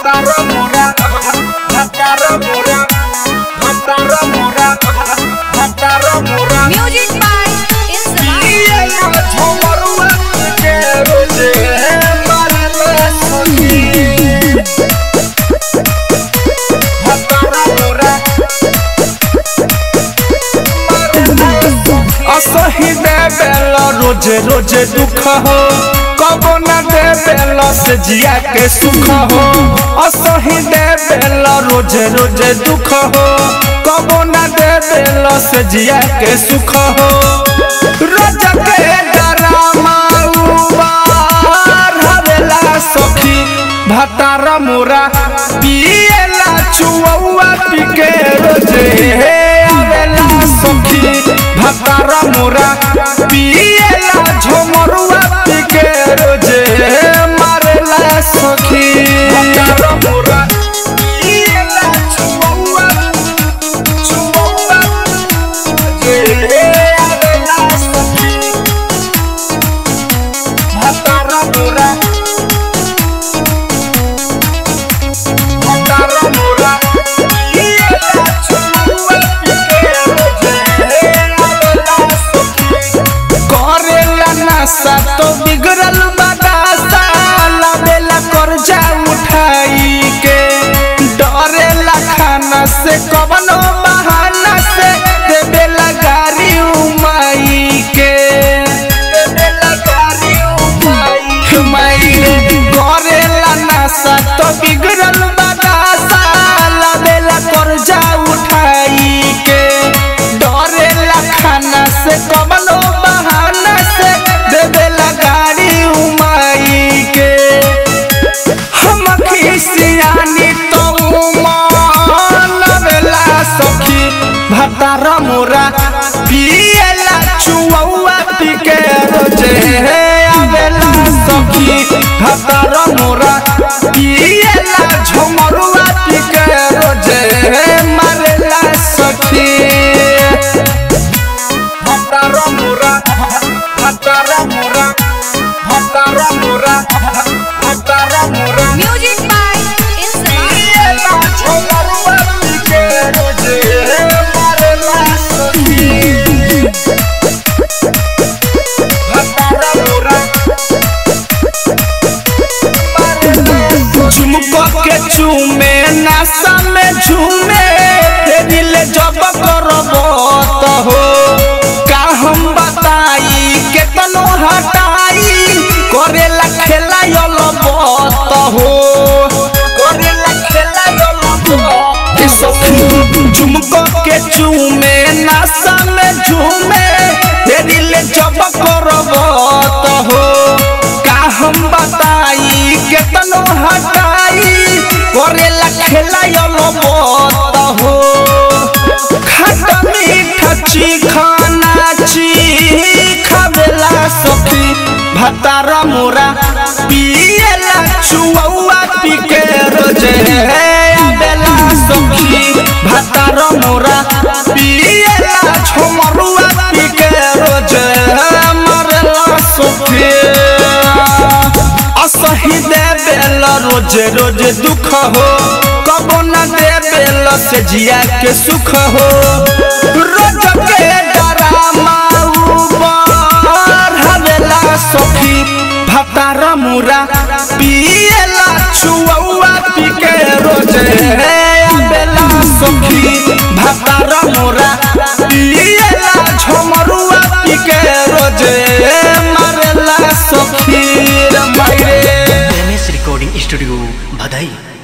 Hatara mora, hatara mora, hatara mora, hatara mora. Music by Insamam. Ye jhomarwa ke roje marla saki. Hatara mora, असही देवेला रोजे रोजे दुख हो कबो न देवेला से जिया के सुख हो असही देवेला रोजे रोजे दुख हो कबो न देवेला से जिया के सुख हो रोज के डरामा उबार हवेला सखी भतारा मोरा पिएला चुआ पिके रोजे आवेला सखी भतारा मोरा पिएला झमरुआ पिके रोजे मारेला सखी भतारा मोरा पिएला चुआ जे आवेला सखी भतारा मोरा तो बिगड़ल बदासा लावेला कर्जा उठाई के डरेला खाना से कवनो बहाना से देवेला गाड़ी उमाई के देवेला गाड़ी उमाई करेला नशा तो बिगड़ल बदासा लावेला कर्जा उठाई के डरेला खाना से कवनो बहाना से देवेला गाड़ी उमाई के हम खिसियानी तो मानवेला सखी भतारा मोरा पिएला चुआ पिके रोजे आवेला सखी भतारा मोरा पिएला झमरुआ पिके रोजे मारेला सखी भतारा मोरा hatara mora, hatara mora, hatara mora. Music by Insamam. Piela jhomarwa pike roje marla saki. Hatara mora. झुमको के चूमे नशा में झूमे दिल जब करबो तो हो का हम बताई केतनो हटाई करेला खेला यलो बत हो करेला खेला यलो बत झुमको के चूमे नशा में झूमे दिल जब करबो तो हो का हम बताई केतनो हटाई करेला खेला यलो बत हो खट्टा मीठा चिखाना खावेला सखी भतारा मोरा पिएला चुआ पिके रोजे आवेला सखी भतारा मोरा पिएला झमरुआ पिके रोजे मारेला सखी असही देवेला रोजे रोजे दुख हो कबो न देवेला से जिया के सुख हो रोज के डरामा उबार हवेला सखी भतारा मोरा पिएला चुआ पिके रोजे आवेला सखी भतारा मोरा पिएला झमरुआ पिके रोजे मारेला सखी रे एमएस रिकॉर्डिंग स्टूडियो बधाई।